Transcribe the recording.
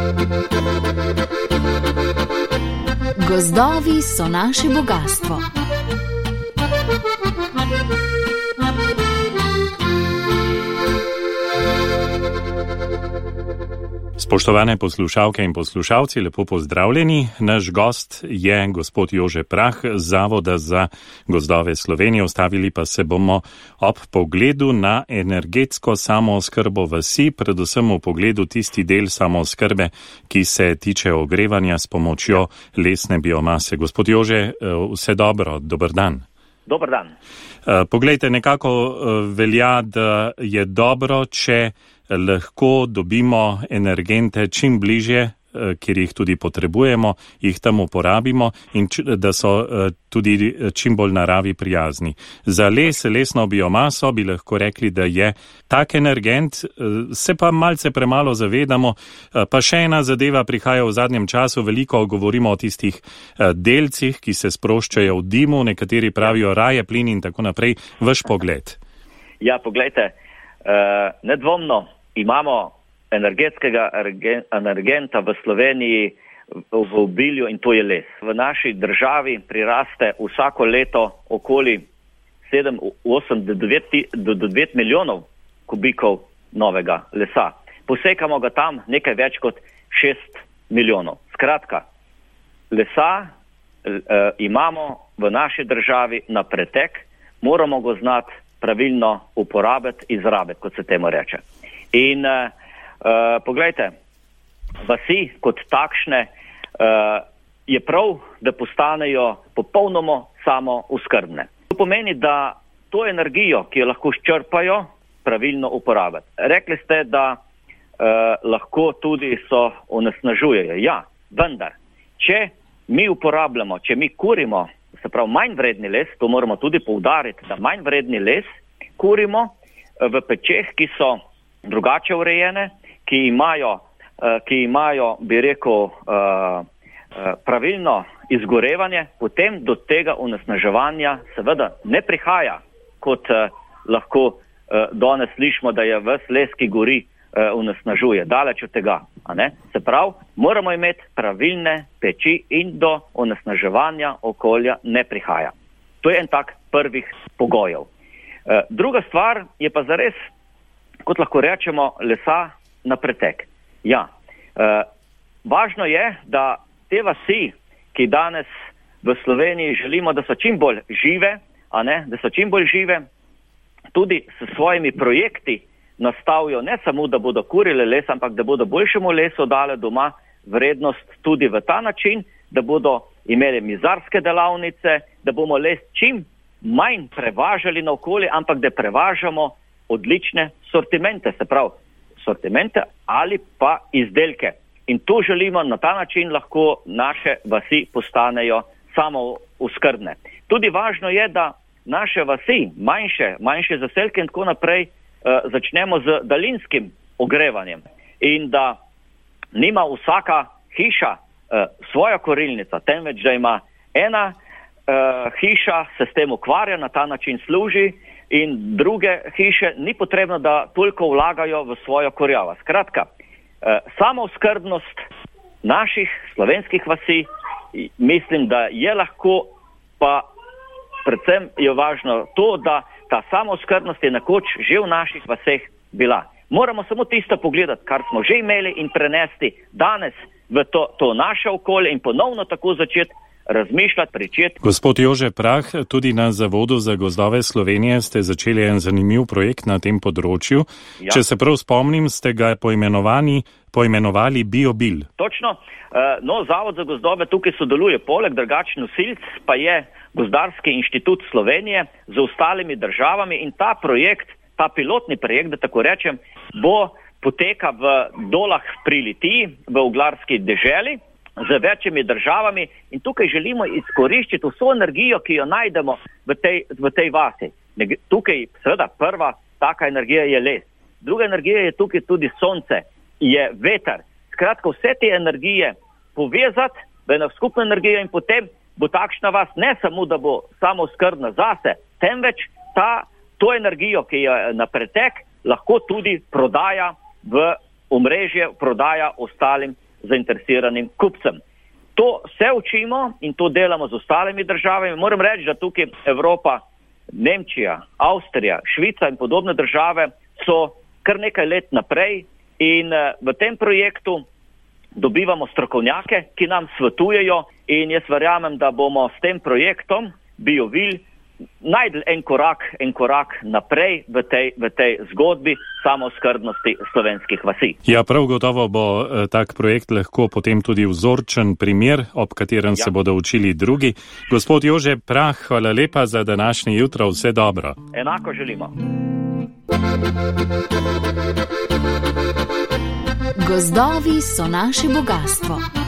Gozdovi so naše bogastvo. Spoštovane poslušalke in poslušalci, lepo pozdravljeni. Naš gost je gospod Jože Prah z Zavoda za gozdove Slovenije. Ustavili pa se bomo ob pogledu na energetsko samooskrbo vasi, predvsem v pogledu tisti del samooskrbe, ki se tiče ogrevanja s pomočjo lesne biomase. Gospod Jože, vse dobro, dober dan. Dober dan. Poglejte, nekako velja, da je dobro, če lahko dobimo energente čim bližje, kjer jih tudi potrebujemo, jih tam uporabimo in da so tudi čim bolj naravi prijazni. Za lesno biomaso bi lahko rekli, da je tak energent, se pa malce premalo zavedamo. Pa še ena zadeva prihaja v zadnjem času, veliko govorimo o tistih delcih, ki se sproščajo v dimu, nekateri pravijo raje plin in tako naprej. Vaš pogled. Ja, poglejte, nedvomno imamo energetskega energenta v Sloveniji v obilju in to je les. V naši državi priraste vsako leto okoli 7, 8 do 9 milijonov kubikov novega lesa. Posekamo ga tam nekaj več kot 6 milijonov. Skratka, lesa imamo v naši državi na pretek, moramo go znati pravilno uporabiti, izrabiti, kot se temu reče. In poglejte, vasi kot takšne je prav, da postanejo popolnoma samooskrbne. To pomeni, da to energijo, ki jo lahko izčrpajo, pravilno uporabiti. Rekli ste, da lahko tudi so onesnažujejo. Ja, vendar, če mi uporabljamo, če mi kurimo, se pravi manj vredni les, to moramo tudi poudariti, da manj vredni les kurimo v pečeh, ki so drugače urejene, ki imajo, bi rekel, pravilno izgorevanje, potem do tega onesnaževanja seveda ne prihaja, kot lahko danes slišimo, da je ves les, ki gori, onesnažuje. Daleč od tega. Se pravi, moramo imeti pravilne peči in do onesnaževanja okolja ne prihaja. To je en tak prvih pogojev. Druga stvar je pa zares, kot lahko rečemo, lesa na pretek. Ja, važno je, da te vasi, ki danes v Sloveniji želimo, da so čim bolj žive, da so čim bolj žive, tudi s svojimi projekti nastavijo ne samo, da bodo kurile les, ampak da bodo boljšemu lesu dale doma vrednost tudi v ta način, da bodo imeli mizarske delavnice, da bomo les čim manj prevažali na okolje, ampak da prevažamo odlične sortimente, se pravi sortimente ali pa izdelke. In to želimo, na ta način lahko naše vasi postanejo samooskrbne. Tudi važno je, da naše vasi, manjše zaselke in tako naprej, začnemo z daljinskim ogrevanjem in da nima vsaka hiša svoja kurilnica, temveč da ima ena hiša, se s tem ukvarja, na ta način služi in druge hiše ni potrebno, da toliko vlagajo v svojo kurjavo. Skratka, samooskrbnost naših slovenskih vasi mislim, da je lahko, pa predvsem je važno to, da ta samooskrbnost je nekoč že v naših vaseh bila. Moramo samo tisto pogledati, kar smo že imeli in prenesti danes v to naše okolje in ponovno tako začeti razmišljati, pričeti. Gospod Jože Prah, tudi na Zavodu za gozdove Slovenije ste začeli en zanimiv projekt na tem področju. Ja. Če se prav spomnim, ste ga poimenovali BioBil. Točno. Zavod za gozdove tukaj sodeluje, poleg drugačnih nosilc pa je Gozdarski inštitut Slovenije z ostalimi državami in ta projekt, ta pilotni projekt, da tako rečem, bo poteka v Dolah pri Litiji, v oglarski deželi, z večjimi državami in tukaj želimo izkoriščiti vso energijo, ki jo najdemo v tej vasi. Tukaj seveda prva taka energija je les. Druga energija je tukaj tudi sonce, je veter. Skratka, vse te energije povezati v eno skupno energijo in potem bo takšna vas ne samo, da bo samooskrbna zase, temveč to energijo, ki je na pretek, lahko tudi prodaja v omrežje, prodaja ostalim zainteresiranim kupcem. To se učimo in to delamo z ostalimi državami. Moram reči, da tukaj Evropa, Nemčija, Avstrija, Švica in podobne države so kar nekaj let naprej in v tem projektu dobivamo strokovnjake, ki nam svetujejo in jaz verjamem, da bomo s tem projektom BioVil najdli en korak naprej v tej zgodbi samooskrbnosti slovenskih vasi. Ja, prav gotovo bo tak projekt lahko potem tudi vzorčen primer, ob katerem se bodo učili drugi. Gospod Jože Prah, hvala lepa za današnje jutro, vse dobro. Enako želimo. Gozdovi so naše bogastvo.